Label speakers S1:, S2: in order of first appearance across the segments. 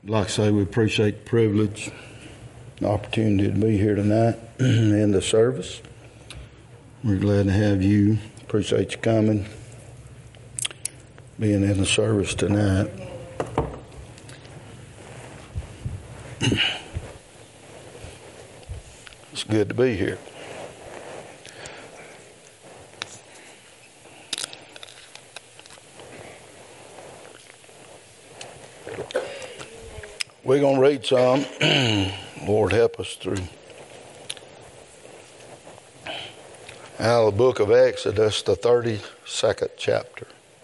S1: Like I say, we appreciate the privilege, the opportunity to be here tonight in the service. We're glad to have you. Appreciate you coming, being in the service tonight. It's good to be here. We're going to read some. Lord, help us through. Out of the book of Exodus, the 32nd chapter.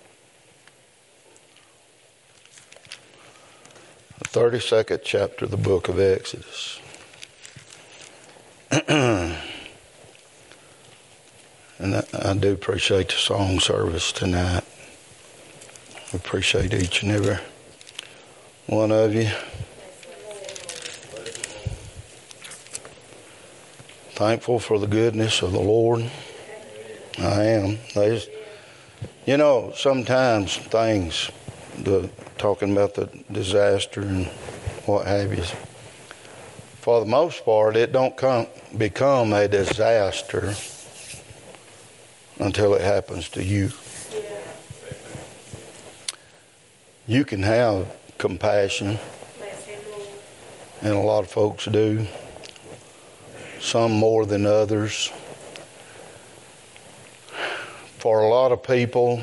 S1: The 32nd chapter of the book of Exodus. And I do appreciate the song service tonight. I appreciate each and every one of you. Thankful for the goodness of the Lord. I am. Sometimes things, talking about the disaster and what have you, for the most part, it don't become a disaster until it happens to you. You can have compassion, and a lot of folks do. Some more than others. For a lot of people,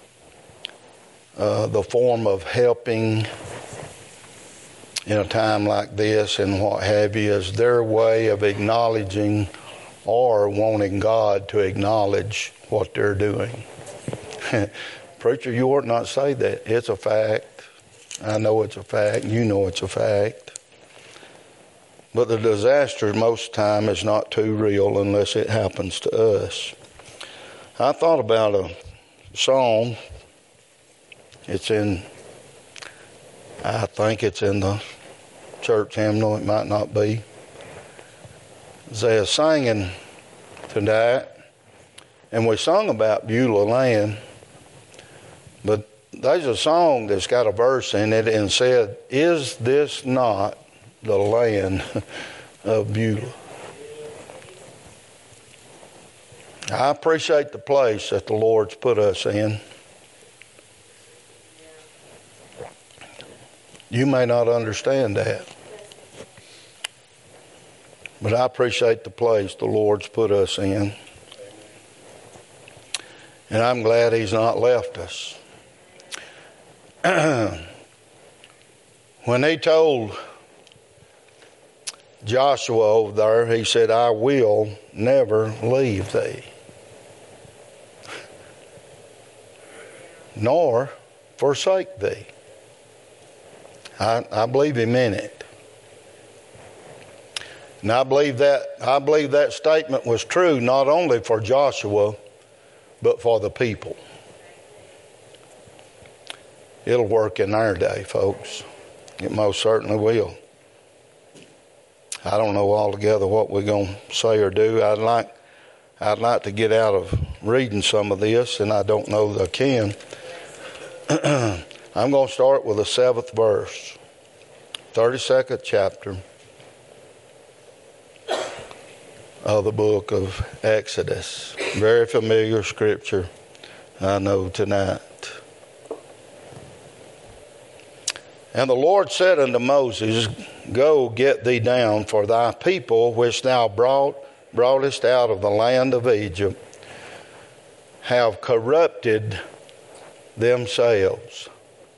S1: the form of helping in a time like this and what have you is their way of acknowledging or wanting God to acknowledge what they're doing. Preacher, you ought not say that. It's a fact. I know it's a fact. You know it's a fact. But the disaster most of the time is not too real unless it happens to us. I thought about a song. I think it's in the church hymnal. It might not be. They're singing tonight, and we sung about Beulah land. But there's a song that's got a verse in it and said, "Is this not the land of Beulah?" I appreciate the place that the Lord's put us in. You may not understand that, but I appreciate the place the Lord's put us in. And I'm glad He's not left us. When He told Joshua over there, He said, "I will never leave thee, nor forsake thee." I believe He meant it. And I believe that statement was true not only for Joshua, but for the people. It'll work in our day, folks. It most certainly will. I don't know altogether what we're going to say or do. I'd like to get out of reading some of this, and I don't know that I can. I'm going to start with the 7th verse, 32nd chapter of the book of Exodus. Very familiar scripture, I know tonight. And the Lord said unto Moses, "Go, get thee down, for thy people which thou broughtest out of the land of Egypt have corrupted themselves.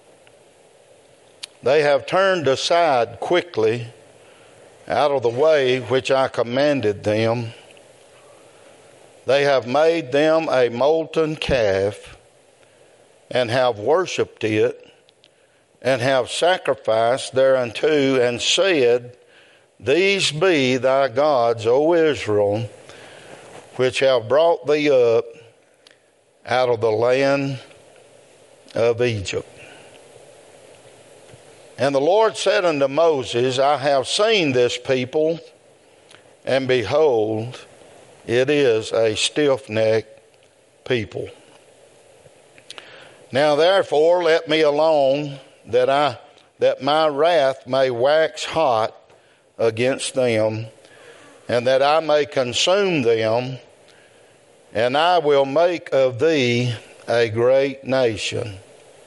S1: They have turned aside quickly out of the way which I commanded them. They have made them a molten calf, and have worshipped it, and have sacrificed thereunto, and said, These be thy gods, O Israel, which have brought thee up out of the land of Egypt." And the Lord said unto Moses, "I have seen this people, and behold, it is a stiff-necked people. Now therefore let me alone, that that my wrath may wax hot against them, and that I may consume them, and I will make of thee a great nation.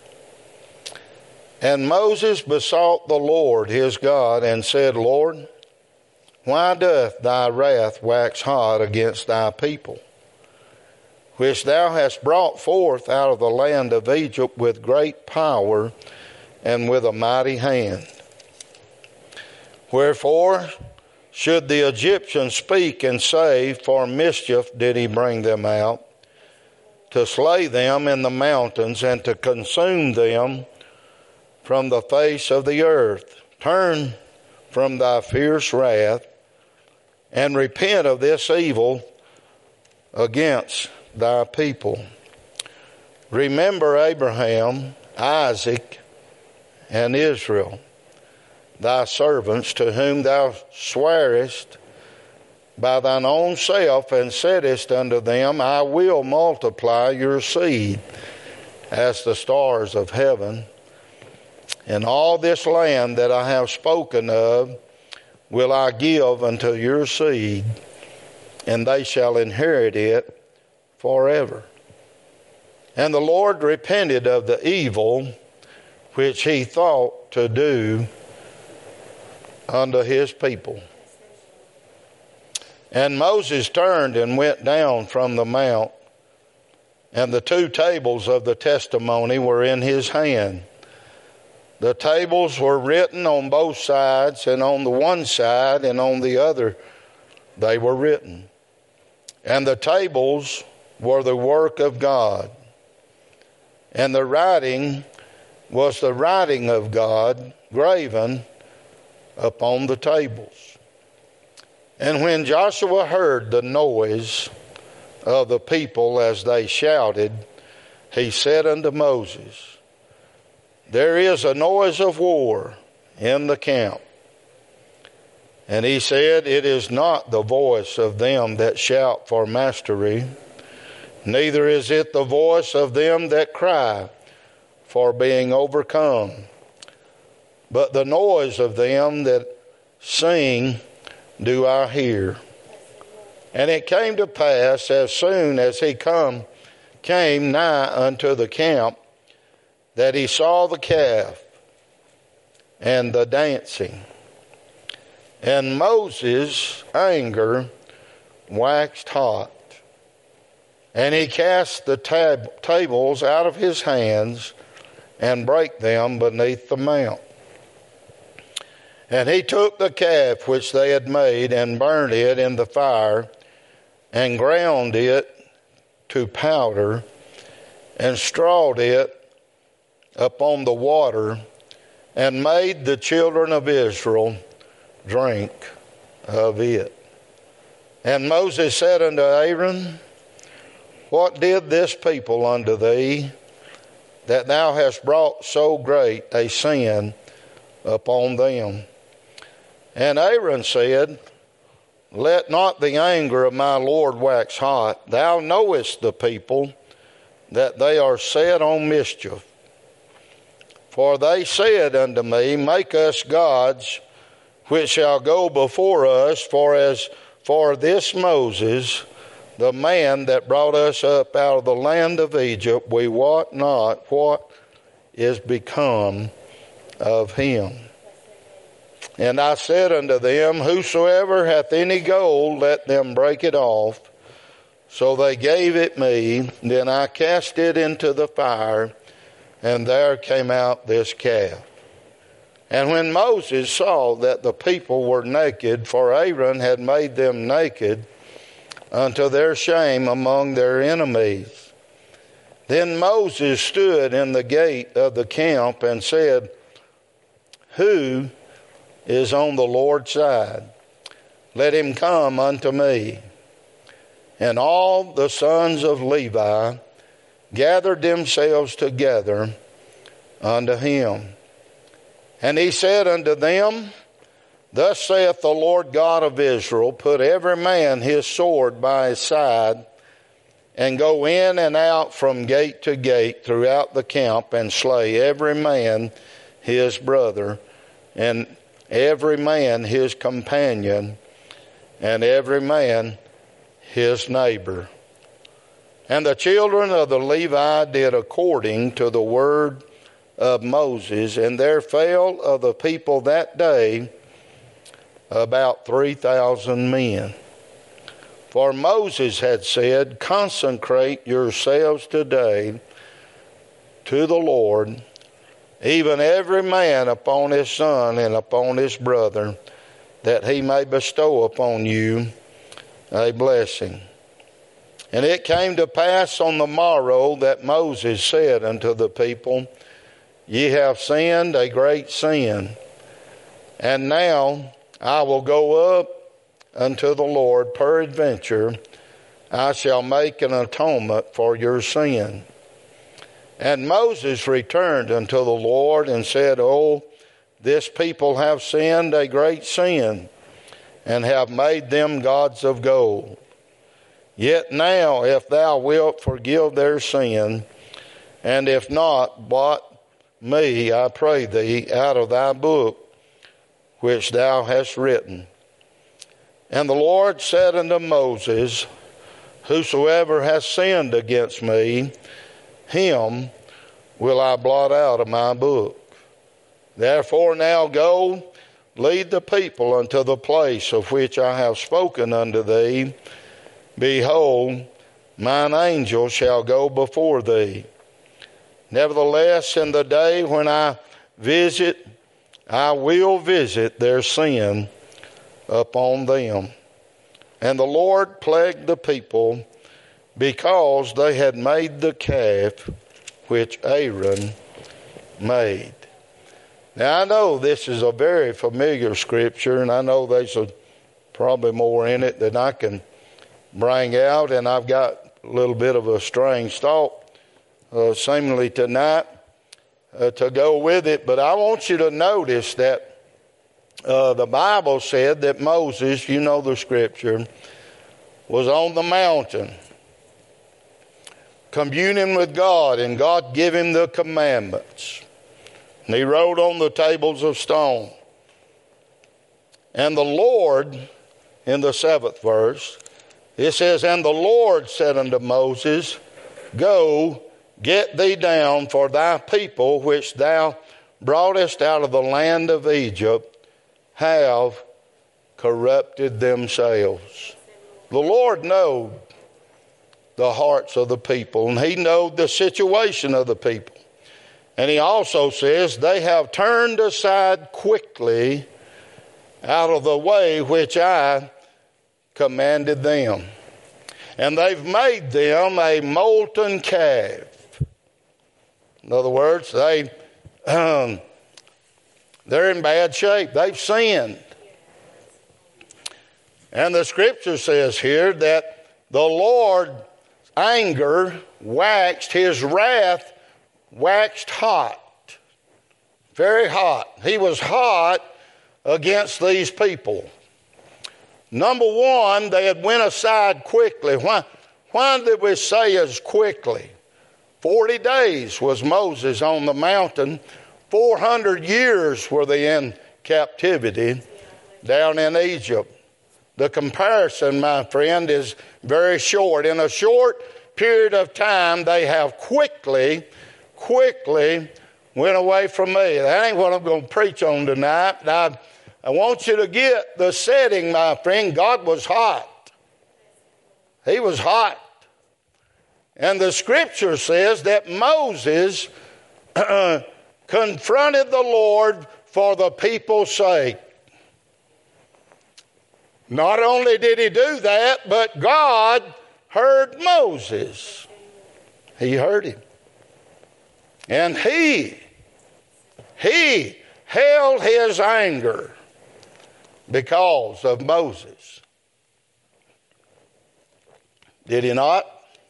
S1: And Moses besought the Lord his God, and said, Lord, why doth thy wrath wax hot against thy people, which thou hast brought forth out of the land of Egypt with great power and with a mighty hand? Wherefore should the Egyptians speak and say, for mischief did he bring them out, to slay them in the mountains and to consume them from the face of the earth? Turn from thy fierce wrath and repent of this evil against thy people. Remember Abraham, Isaac, and Israel, thy servants, to whom thou swarest by thine own self, and saidest unto them, I will multiply your seed as the stars of heaven. And all this land that I have spoken of will I give unto your seed, and they shall inherit it forever. And the Lord repented of the evil which he thought to do unto his people. And Moses turned and went down from the mount, and the 2 tables of the testimony were in his hand. The tables were written on both sides, and on the one side and on the other they were written. And the tables were the work of God, and the writing was the writing of God graven upon the tables. And when Joshua heard the noise of the people as they shouted, he said unto Moses, there is a noise of war in the camp. And he said, it is not the voice of them that shout for mastery, neither is it the voice of them that cry for being overcome, but the noise of them that sing do I hear. And it came to pass, as soon as he came nigh unto the camp, that he saw the calf and the dancing. And Moses' anger waxed hot, and he cast the tables out of his hands and brake them beneath the mount. And he took the calf which they had made and burned it in the fire and ground it to powder and strawed it upon the water and made the children of Israel drink of it. And Moses said unto Aaron, what did this people unto thee, that thou hast brought so great a sin upon them? And Aaron said, let not the anger of my Lord wax hot. Thou knowest the people, that they are set on mischief. For they said unto me, make us gods, which shall go before us, for as for this Moses, the man that brought us up out of the land of Egypt, we wot not what is become of him. And I said unto them, whosoever hath any gold, let them break it off. So they gave it me. Then I cast it into the fire, and there came out this calf. And when Moses saw that the people were naked, for Aaron had made them naked unto their shame among their enemies, then Moses stood in the gate of the camp and said, who is on the Lord's side? Let him come unto me. And all the sons of Levi gathered themselves together unto him. And he said unto them, thus saith the Lord God of Israel, put every man his sword by his side, and go in and out from gate to gate throughout the camp, and slay every man his brother, and every man his companion, and every man his neighbor. And the children of the Levi did according to the word of Moses, and there fell of the people that day about 3,000 men. For Moses had said, consecrate yourselves today to the Lord, even every man upon his son and upon his brother, that he may bestow upon you a blessing. And it came to pass on the morrow that Moses said unto the people, ye have sinned a great sin. And now I will go up unto the Lord, peradventure I shall make an atonement for your sin. And Moses returned unto the Lord and said, oh, this people have sinned a great sin, and have made them gods of gold. Yet now, if thou wilt forgive their sin, and if not, blot me, I pray thee, out of thy book which thou hast written. And the Lord said unto Moses, whosoever has sinned against me, him will I blot out of my book. Therefore now go, lead the people unto the place of which I have spoken unto thee. Behold, mine angel shall go before thee. Nevertheless, in the day when I will visit their sin upon them. And the Lord plagued the people, because they had made the calf which Aaron made. Now I know this is a very familiar scripture, and I know there's probably more in it than I can bring out, and I've got a little bit of a strange thought seemingly tonight to go with it. But I want you to notice that the Bible said that Moses, you know the scripture, was on the mountain communing with God, and God gave him the commandments. And he wrote on the tables of stone. And the Lord, in the 7th verse, it says, and the Lord said unto Moses, go, get thee down, for thy people which thou broughtest out of the land of Egypt have corrupted themselves. The Lord knowed the hearts of the people, and he knowed the situation of the people. And he also says, they have turned aside quickly out of the way which I commanded them. And they've made them a molten calf. In other words, they're in bad shape. They've sinned. And the scripture says here that the Lord's anger waxed, his wrath waxed hot. Very hot. He was hot against these people. Number one, they had went aside quickly. Why did we say as quickly? 40 days was Moses on the mountain. 400 years were they in captivity down in Egypt. The comparison, my friend, is very short. In a short period of time, they have quickly went away from me. That ain't what I'm going to preach on tonight. I want you to get the setting, my friend. God was hot. He was hot. And the scripture says that Moses confronted the Lord for the people's sake. Not only did he do that, but God heard Moses. He heard him. And he held his anger because of Moses. Did he not?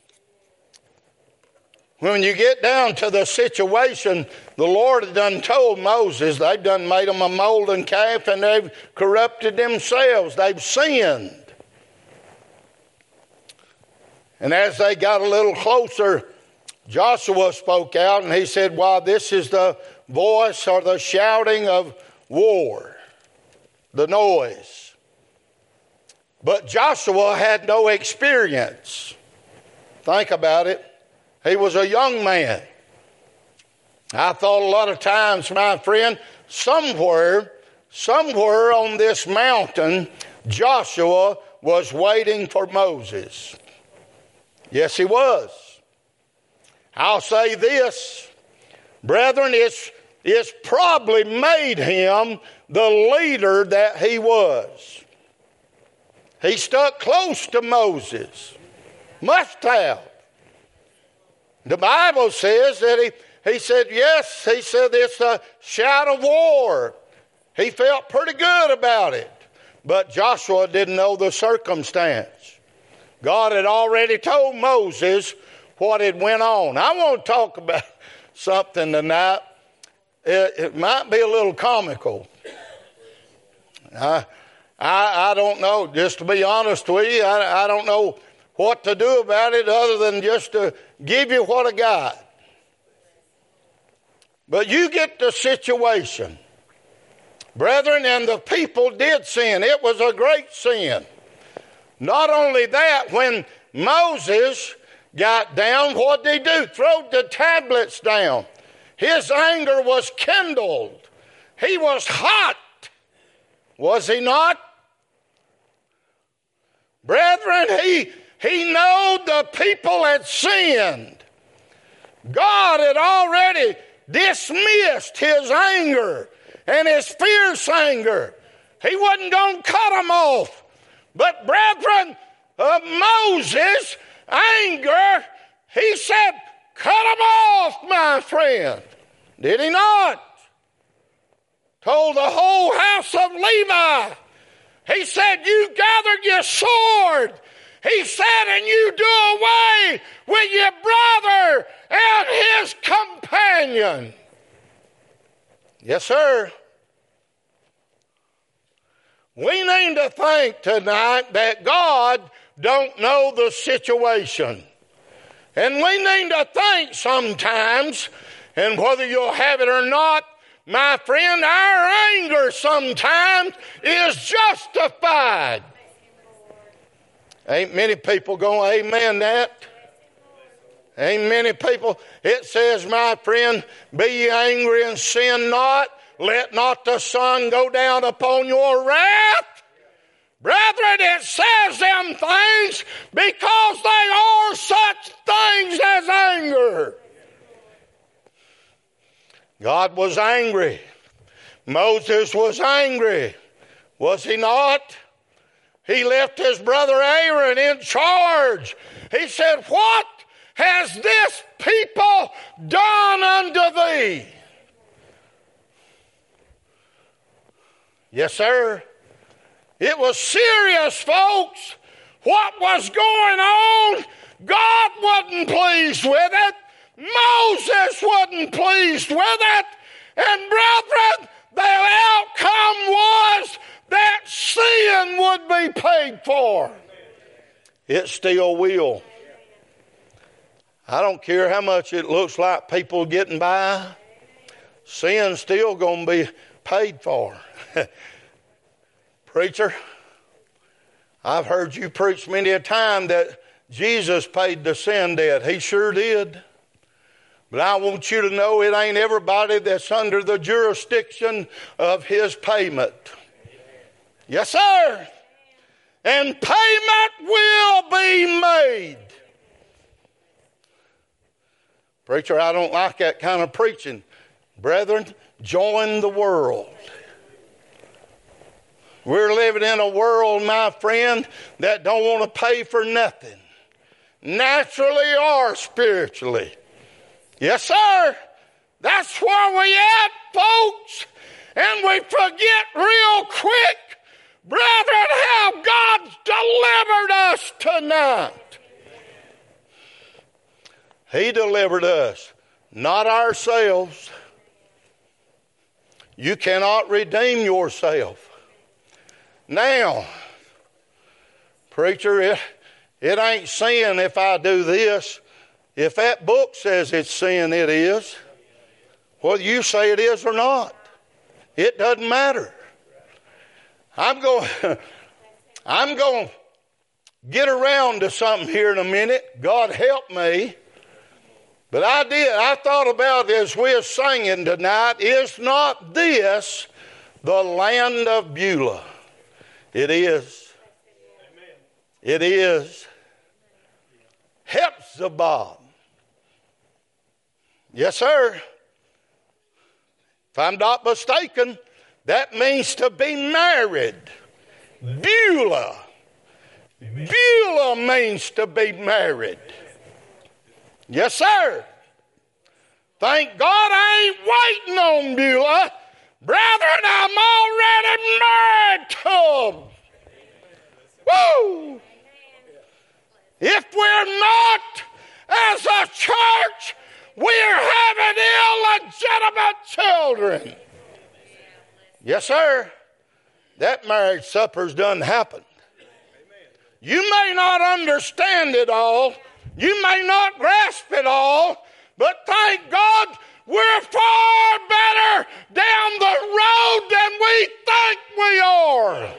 S1: When you get down to the situation, the Lord had done told Moses, they've done made them a molten calf and they've corrupted themselves. They've sinned. And as they got a little closer, Joshua spoke out and he said, well, this is the voice or the shouting of war, the noise. But Joshua had no experience. Think about it. He was a young man. I thought a lot of times, my friend, somewhere on this mountain, Joshua was waiting for Moses. Yes, he was. I'll say this, brethren, it's probably made him the leader that he was. He stuck close to Moses. Must have. The Bible says that he said, yes, he said it's a shout of war. He felt pretty good about it. But Joshua didn't know the circumstance. God had already told Moses what had went on. I want to talk about something tonight. It might be a little comical. I don't know. Just to be honest with you, I don't know what to do about it other than just to give you what I got. But you get the situation. Brethren, and the people did sin. It was a great sin. Not only that, when Moses got down, what did he do? Throw the tablets down. His anger was kindled. He was hot. Was he not? Brethren, he knew the people had sinned. God had already dismissed his anger and his fierce anger. He wasn't going to cut them off. But brethren, of Moses' anger, he said, cut them off, my friend. Did he not? Told the whole house of Levi. He said, you gather your sword. He said, and you do away with your brother and his companion. Yes, sir. We need to think tonight that God don't know the situation. And we need to think sometimes, and whether you'll have it or not, my friend, our anger sometimes is justified. Ain't many people going, amen that. Ain't many people. It says, my friend, be ye angry and sin not. Let not the sun go down upon your wrath. Brethren, it says them things because they are such things as anger. God was angry. Moses was angry. Was he not? He left his brother Aaron in charge. He said, what has this people done unto thee? Yes, sir. It was serious, folks. What was going on? God wasn't pleased with it. Moses wasn't pleased with it. And brethren, the outcome was that sin would be paid for. It still will. I don't care how much it looks like people getting by. Sin's still going to be paid for. Preacher, I've heard you preach many a time that Jesus paid the sin debt. He sure did. But I want you to know it ain't everybody that's under the jurisdiction of his payment. Yes, sir. And payment will be made. Preacher, I don't like that kind of preaching. Brethren, join the world. We're living in a world, my friend, that don't want to pay for nothing. Naturally or spiritually. Yes, sir. That's where we at, folks. And we forget real quick, brethren, how God's delivered us tonight. He delivered us, not ourselves. You cannot redeem yourself. Now, preacher, it ain't sin if I do this. If that book says it's sin, it is. Whether you say it is or not, it doesn't matter. I'm going to get around to something here in a minute. God help me. But I thought about it as we were singing tonight. Is not this the land of Beulah? It is. It is. Hephzibah. Yes, sir. If I'm not mistaken, that means to be married. Beulah. Beulah means to be married. Yes, sir. Thank God I ain't waiting on Beulah. Brethren, I'm already married to them. Woo! If we're not, as a church, we're having illegitimate children. Yes, sir. That marriage supper's done happened. You may not understand it all. You may not grasp it all. But thank God we're far better down the road than we think we are.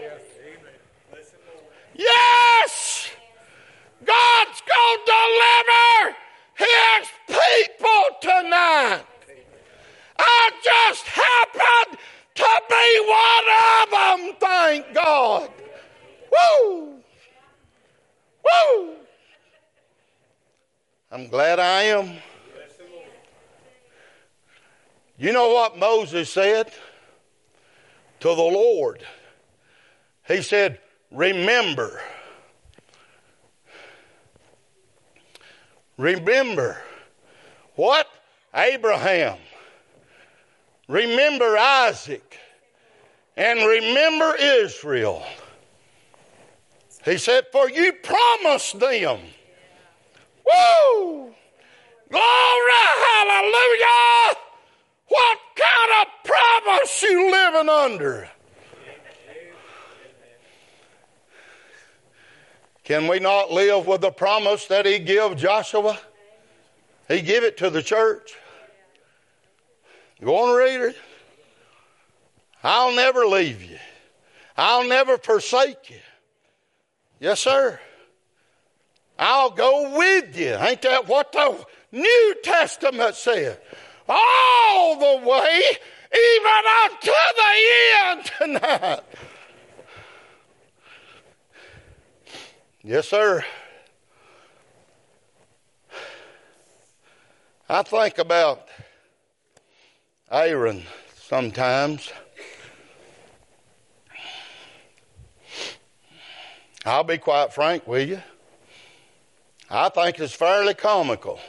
S1: Yes! God's going to deliver His people tonight. I just happened to be one of them, thank God. Woo! Woo! I'm glad I am. You know what Moses said to the Lord? He said, remember. Remember. What? Abraham. Remember Isaac. And remember Israel. He said, for you promised them. Woo! Glory, hallelujah! What kind of promise you living under? Can we not live with the promise that He gave Joshua? He gave it to the church. Go on and read it. I'll never leave you. I'll never forsake you. Yes, sir. I'll go with you. Ain't that what the New Testament said? All the way, even unto the end tonight. Yes, sir. I think about Aaron sometimes. I'll be quite frank with you. I think it's fairly comical.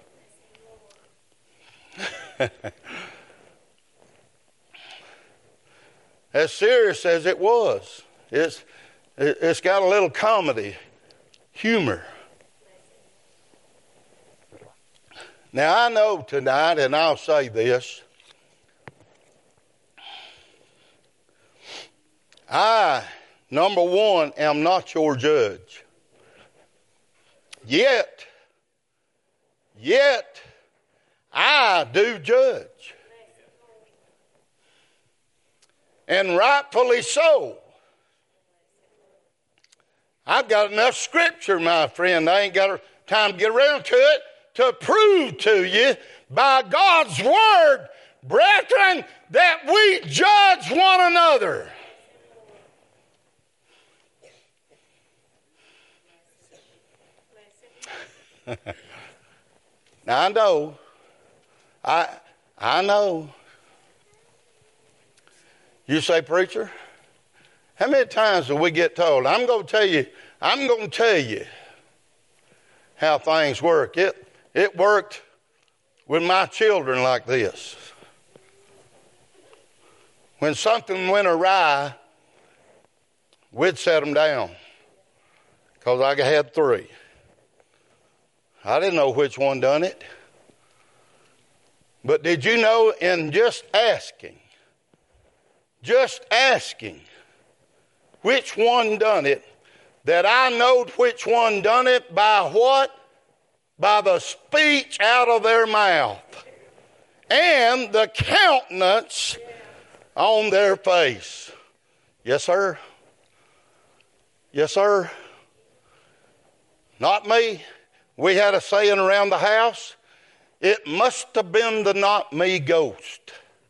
S1: As serious as it was, it's got a little comedy, humor. Now I know tonight, and I'll say this, I, number one, am not your judge. Yet, I do judge. And rightfully so. I've got enough scripture, my friend. I ain't got time to get around to it, to prove to you by God's word, brethren, that we judge one another. Now I know. I know. You say, preacher, how many times do we get told? I'm going to tell you how things work. It worked with my children like this. When something went awry, we'd set them down because I had 3. I didn't know which one done it. But did you know, in just asking which one done it, that I knowed which one done it by what? By the speech out of their mouth. and the countenance on their face. Yes, sir. Yes, sir. Not me. We had a saying around the house, it must have been the not me ghost.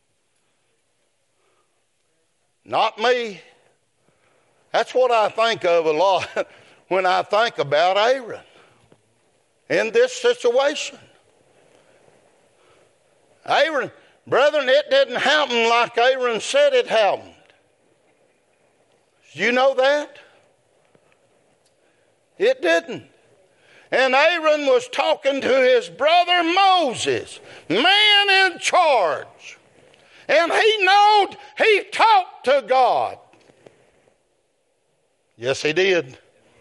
S1: Not me. That's what I think of a lot when I think about Aaron in this situation. Aaron, brethren, it didn't happen like Aaron said it happened. You know that? It didn't. And Aaron was talking to his brother Moses, man in charge. And he talked to God. Yes, he did.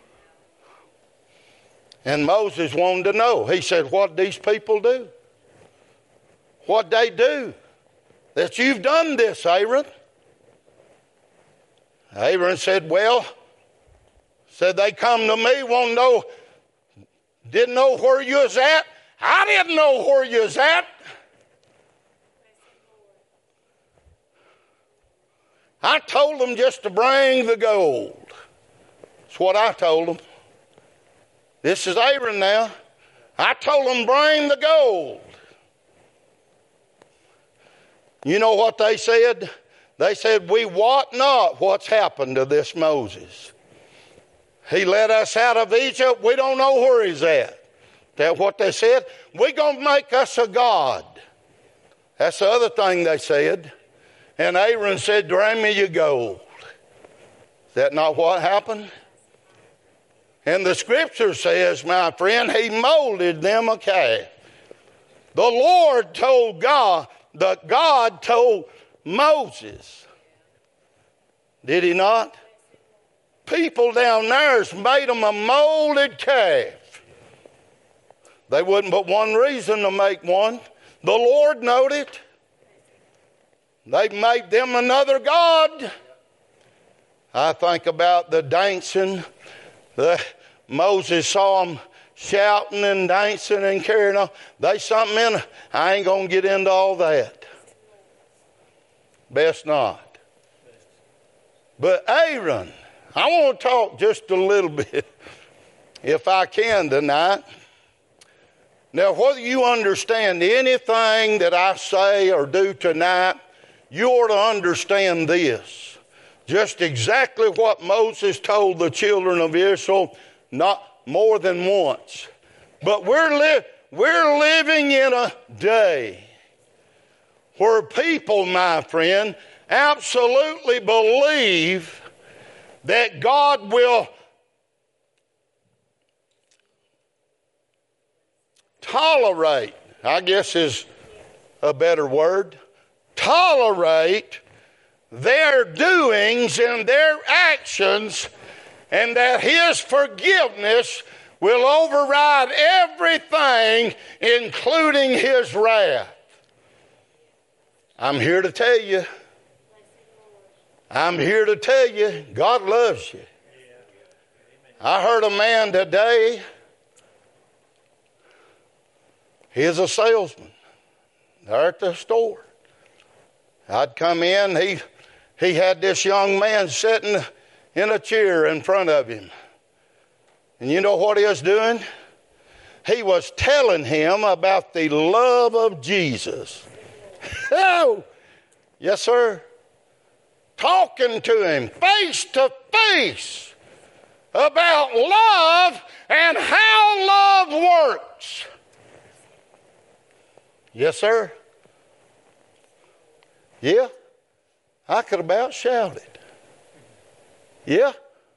S1: And Moses wanted to know. He said, what these people do? What they do? That you've done this, Aaron. Aaron said, they come to me, want to know, didn't know where you was at. I didn't know where you was at. I told them just to bring the gold. That's what I told them. This is Aaron now. I told them bring the gold. You know what they said? They said, we wot not what's happened to this Moses. He led us out of Egypt. We don't know where he's at. That's what they said. We're going to make us a god. That's the other thing they said. And Aaron said, bring me your gold. Is that not what happened? And the scripture says, my friend, he molded them a calf. The Lord told God, that God told Moses. Did he not? People down there's made them a molded calf. They wouldn't but one reason to make one. The Lord knowed it. They made them another god. I think about the dancing. Moses saw them shouting and dancing and carrying on. They something in. I ain't going to get into all that. Best not. But Aaron, I want to talk just a little bit, if I can tonight. Now, whether you understand anything that I say or do tonight, you ought to understand this. Just exactly what Moses told the children of Israel, not more than once. But we're living in a day where people, my friend, absolutely believe that God will tolerate, I guess is a better word, tolerate their doings and their actions, and that his forgiveness will override everything, including his wrath. I'm here to tell you. I'm here to tell you, God loves you. I heard a man today, he's a salesman there at the store. I'd come in, he had this young man sitting in a chair in front of him. And you know what he was doing? He was telling him about the love of Jesus. Oh, yes, sir. Talking to him face to face about love and how love works. Yes, sir. Yeah, I could about shout it. Yeah.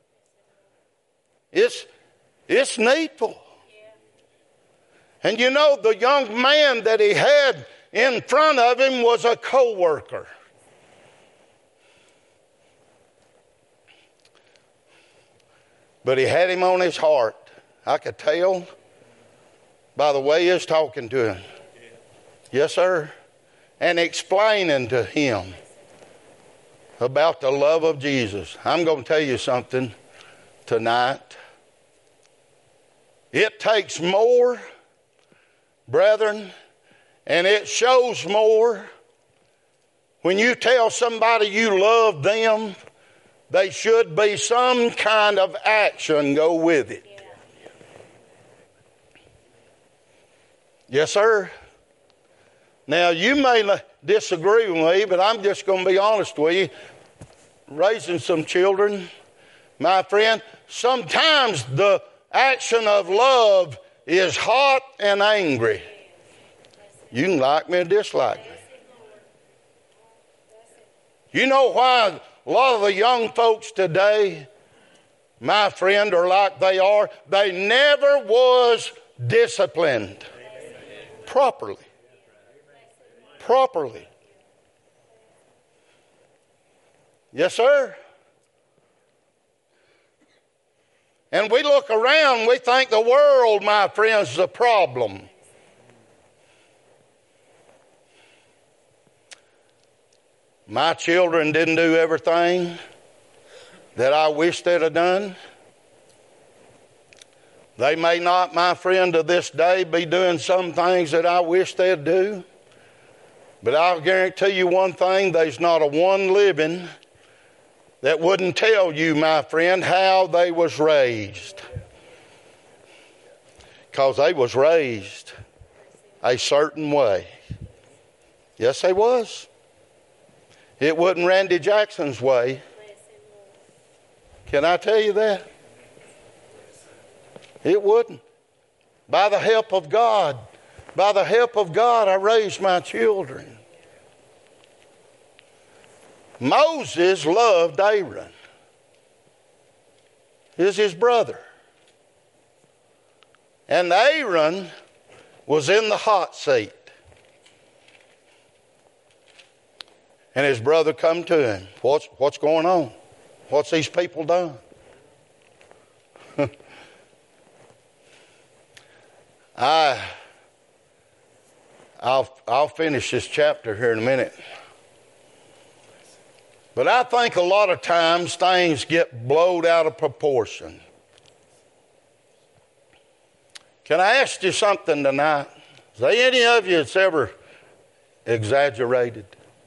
S1: It's needful. And you know, the young man that he had in front of him was a co-worker. But he had him on his heart. I could tell by the way he was talking to him. Yes, sir. And explaining to him about the love of Jesus. I'm going to tell you something tonight. It takes more, brethren, And it shows more. When you tell somebody you love them, there should be some kind of action go with it. Yes, sir. Now, you may disagree with me, but I'm just going to be honest with you. Raising some children, my friend, sometimes the action of love is hot and angry. You can like me or dislike me. You know why a lot of the young folks today, my friend, are like they are? They never was disciplined properly. Yes, sir. And we look around, we think the world, my friends, is a problem. My children didn't do everything that I wish they'd have done. They may not, my friend, to this day be doing some things that I wish they'd do. But I'll guarantee you one thing, there's not a one living that wouldn't tell you, my friend, how they was raised. Because they was raised a certain way. Yes, they was. It wasn't Randy Jackson's way. Can I tell you that? It wouldn't. By the help of God. By the help of God, I raised my children. Moses loved Aaron. He's his brother. And Aaron was in the hot seat. And his brother come to him. What's going on? What's these people done? I'll finish this chapter here in a minute. But I think a lot of times things get blowed out of proportion. Can I ask you something tonight? Is there any of you that's ever exaggerated?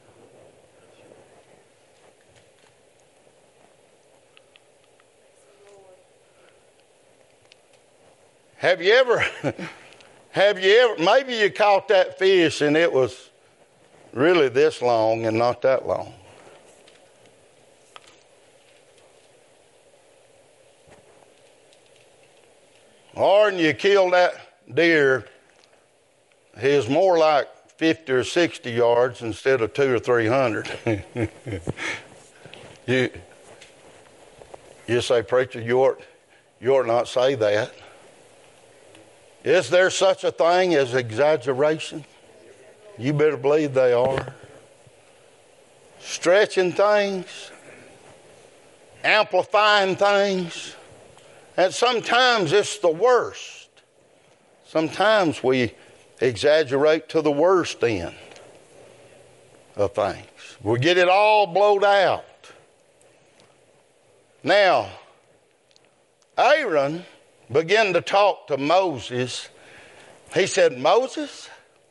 S1: Have you ever, maybe you caught that fish and it was really this long and not that long. Or you killed that deer, he was more like 50 or 60 yards instead of 200 or 300. You say, preacher, you ought not say that. Is there such a thing as exaggeration? You better believe they are. Stretching things, amplifying things, and sometimes it's the worst. Sometimes we exaggerate to the worst end of things. We get it all blowed out. Now, Aaron began to talk to Moses. He said, Moses,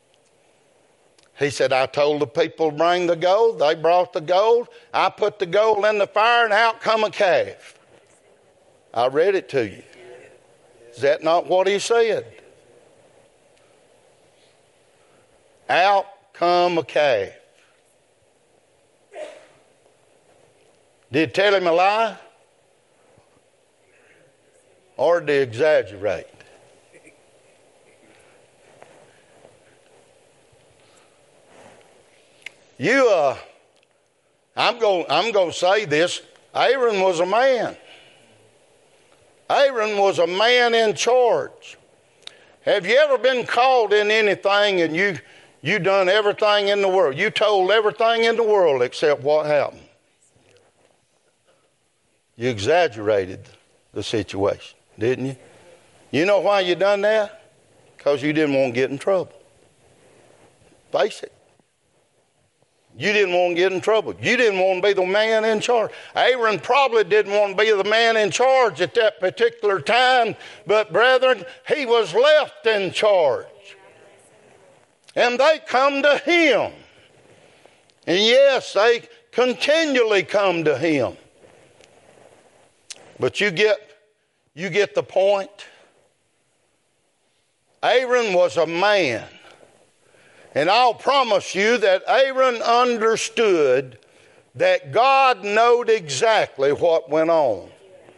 S1: he said, I told the people to bring the gold. They brought the gold. I put the gold in the fire and out come a calf. I read it to you. Is that not what he said? Out come a calf. Did he tell him a lie? Or did he exaggerate? I'm going to say this. Aaron was a man. Aaron was a man in charge. Have you ever been called in anything and you done everything in the world? You told everything in the world except what happened. You exaggerated the situation, didn't you? You know why you done that? Because you didn't want to get in trouble. Face it. You didn't want to get in trouble. You didn't want to be the man in charge. Aaron probably didn't want to be the man in charge at that particular time, but brethren, he was left in charge. And they come to him. And yes, they continually come to him. But you get the point. Aaron was a man. And I'll promise you that Aaron understood that God knowed exactly what went on.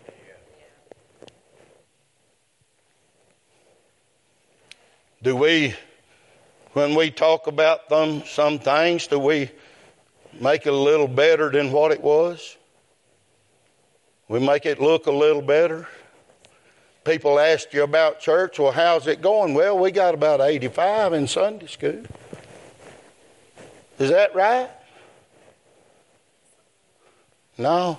S1: Do we, when we talk about some things, do we make it a little better than what it was? We make it look a little better. People ask you about church, well, how's it going? Well, we got about 85 in Sunday school. Is that right? No.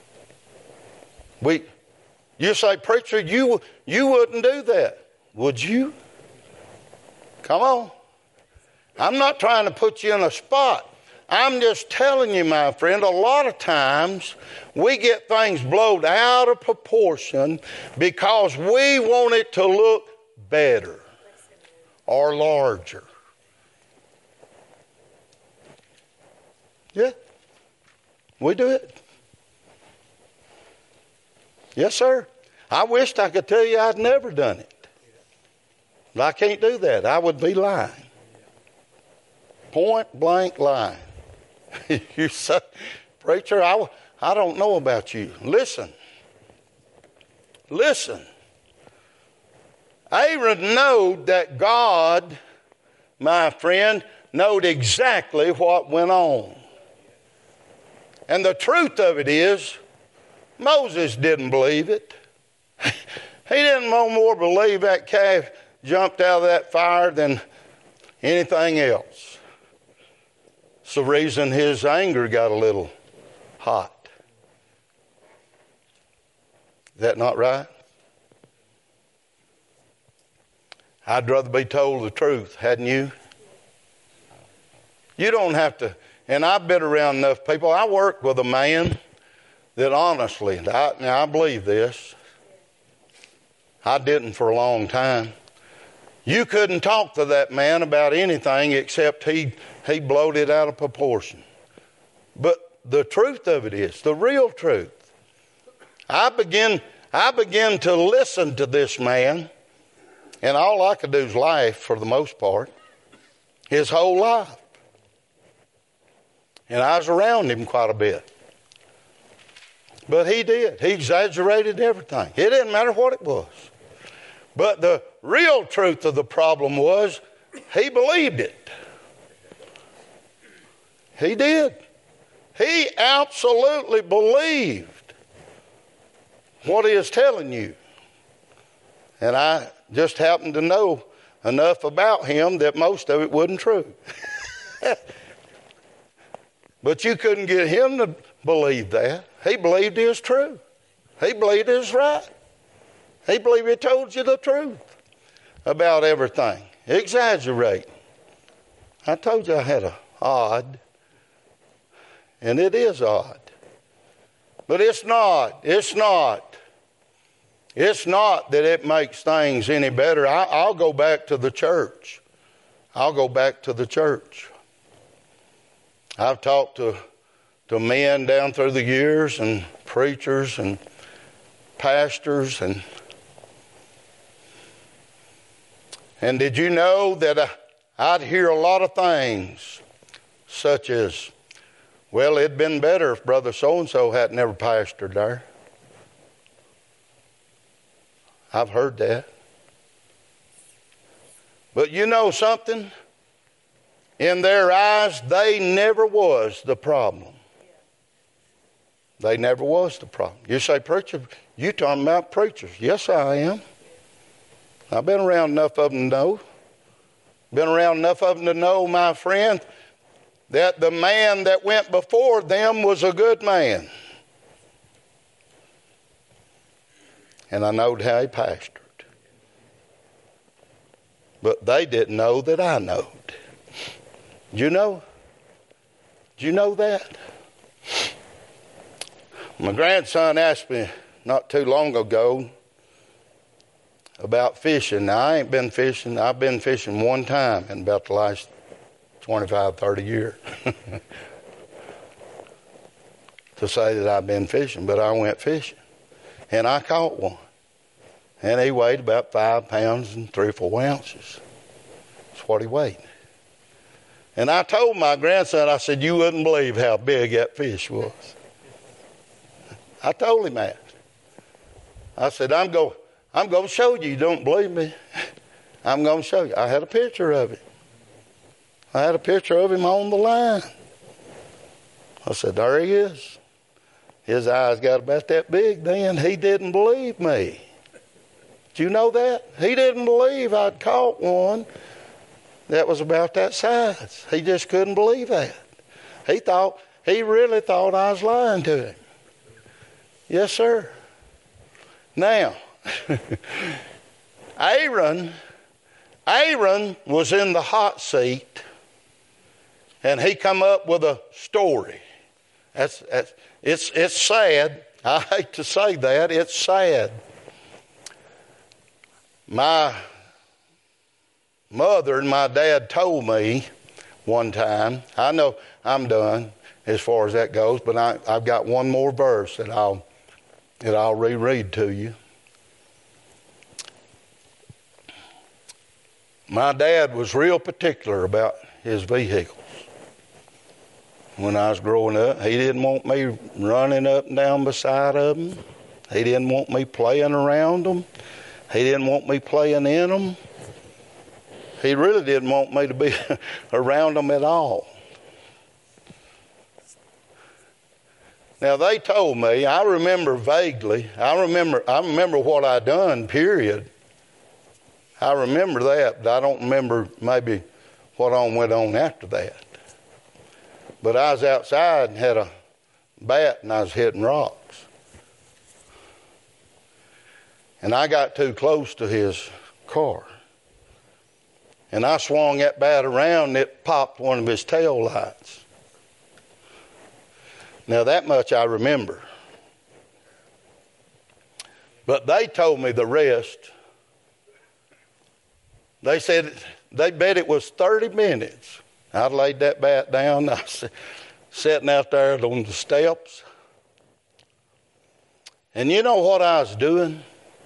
S1: You say, preacher, you wouldn't do that. Would you? Come on. I'm not trying to put you in a spot. I'm just telling you, my friend, a lot of times we get things blown out of proportion because we want it to look better or larger. Yeah, we do it. Yes, sir. I wished I could tell you I'd never done it. But I can't do that. I would be lying. Point blank lying. You say, preacher, I don't know about you. Listen. Aaron knowed that God, my friend, knowed exactly what went on. And the truth of it is, Moses didn't believe it. He didn't no more believe that calf jumped out of that fire than anything else. It's the reason his anger got a little hot. Is that not right? I'd rather be told the truth, hadn't you? You don't have to, and I've been around enough people. I worked with a man that honestly, I believe this. I didn't for a long time. You couldn't talk to that man about anything except he blowed it out of proportion. But the truth of it is, the real truth, I began to listen to this man, and all I could do is laugh for the most part, his whole life. And I was around him quite a bit. But he did. He exaggerated everything. It didn't matter what it was. But the real truth of the problem was he believed it. He did. He absolutely believed what he is telling you. And I just happened to know enough about him that most of it wasn't true. But you couldn't get him to believe that. He believed it was true. He believed it was right. He believed he told you the truth about everything. Exaggerate. I told you I had a odd, and it is odd. But it's not that it makes things any better. I'll go back to the church. I've talked to men down through the years and preachers and pastors and did you know that I'd hear a lot of things such as, well, it'd been better if Brother so-and-so hadn't ever pastored there. I've heard that. But you know something? In their eyes, they never was the problem. They never was the problem. You say, preacher, you talking about preachers. Yes, I am. I've been around enough of them to know. Been around enough of them to know, my friend, that the man that went before them was a good man. And I knowed how he pastored. But they didn't know that I knowed. Do you know? Do you know that? My grandson asked me not too long ago, about fishing. Now, I ain't been fishing. I've been fishing one time in about the last 25, 30 years to say that I've been fishing, but I went fishing. And I caught one. And he weighed about 5 pounds and 3 or 4 ounces. That's what he weighed. And I told my grandson, I said, you wouldn't believe how big that fish was. I told him that. I said, I'm going to show you. You don't believe me? I'm going to show you. I had a picture of him. I had a picture of him on the line. I said, there he is. His eyes got about that big then. He didn't believe me. Did you know that? He didn't believe I'd caught one that was about that size. He just couldn't believe that. He really thought I was lying to him. Yes, sir. Now, Aaron was in the hot seat, and he come up with a story. It's sad. I hate to say that. It's sad. My mother and my dad told me one time, I know I'm done as far as that goes, but I've got one more verse that I'll reread to you. My dad was real particular about his vehicles. When I was growing up, he didn't want me running up and down beside of them. He didn't want me playing around them. He didn't want me playing in them. He really didn't want me to be around them at all. Now, they told me, I remember vaguely, I remember what I done, period. I remember that, but I don't remember maybe what went on after that. But I was outside and had a bat and I was hitting rocks. And I got too close to his car. And I swung that bat around and it popped one of his tail lights. Now that much I remember. But they told me the rest. They said they bet it was 30 minutes. I laid that bat down. I was sitting out there on the steps. And you know what I was doing?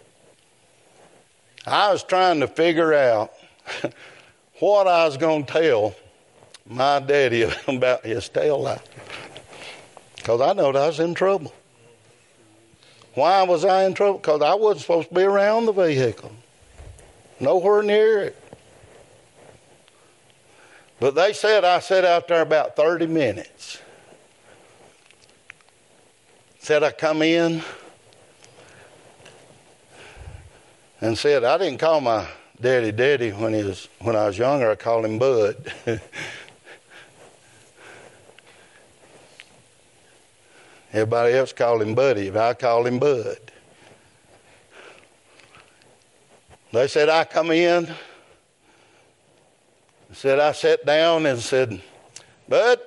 S1: I was trying to figure out what I was going to tell my daddy about his tail light. Because I knowed I was in trouble. Why was I in trouble? Because I wasn't supposed to be around the vehicle. Nowhere near it. But they said I sat out there about 30 minutes. Said I come in and said I didn't call my daddy when I was younger. I called him Bud. Everybody else called him Buddy, but I called him Bud. They said I come in. Said I sat down and said, Bud,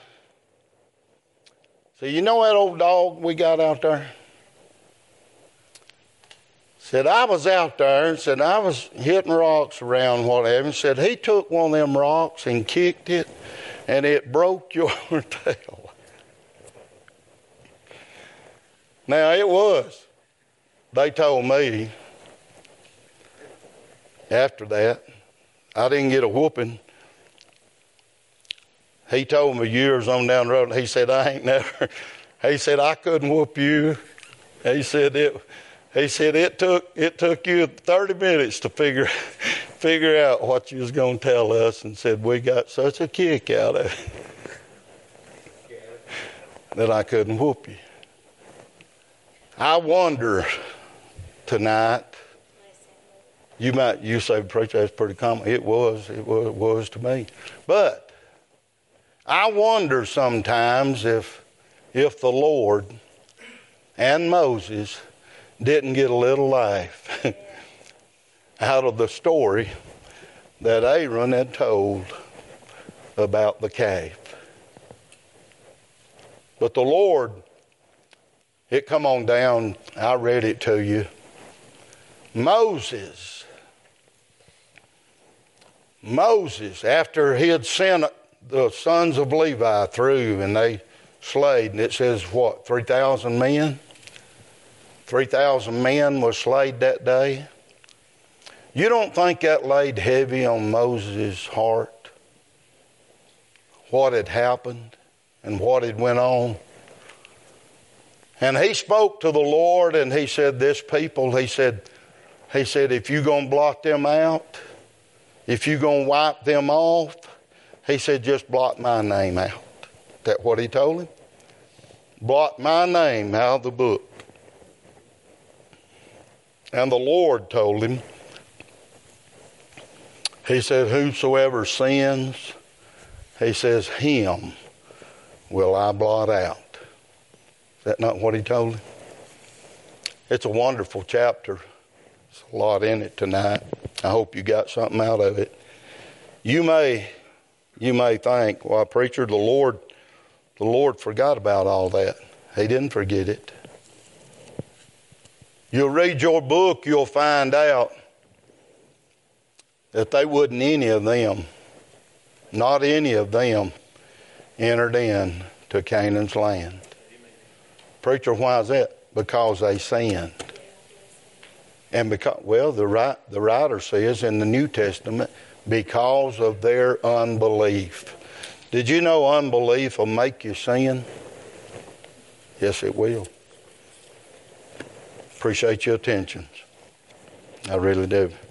S1: so you know that old dog we got out there? Said I was out there and said I was hitting rocks around whatever. And said he took one of them rocks and kicked it and it broke your tail. Now it was. They told me after that, I didn't get a whooping. He told me years on down the road, he said, he said, I couldn't whoop you. He said it took you 30 minutes to figure out what you was going to tell us, and said we got such a kick out of it that I couldn't whoop you. I wonder tonight, you say, preacher, that's pretty common. It was to me. But I wonder sometimes if the Lord and Moses didn't get a little life out of the story that Aaron had told about the calf. But the Lord, it come on down, I read it to you. Moses, after he had sent the sons of Levi through and they slayed, and it says what, 3,000 men? 3,000 men were slayed that day. You don't think that laid heavy on Moses' heart? What had happened and what had went on? And he spoke to the Lord and he said, this people, he said, if you're going to blot them out, if you're going to wipe them off, he said, just blot my name out. Is that what he told him? Blot my name out of the book. And the Lord told him, he said, whosoever sins, he says, him will I blot out. Is that not what he told him? It's a wonderful chapter. There's a lot in it tonight. I hope you got something out of it. You may think, well, preacher, the Lord forgot about all that. He didn't forget it. You'll read your book, you'll find out that they wouldn't any of them, not any of them, entered in to Canaan's land. Amen. Preacher, why is that? Because they sinned. And because, well, the writer says in the New Testament, because of their unbelief. Did you know unbelief will make you sin? Yes, it will. Appreciate your attention. I really do.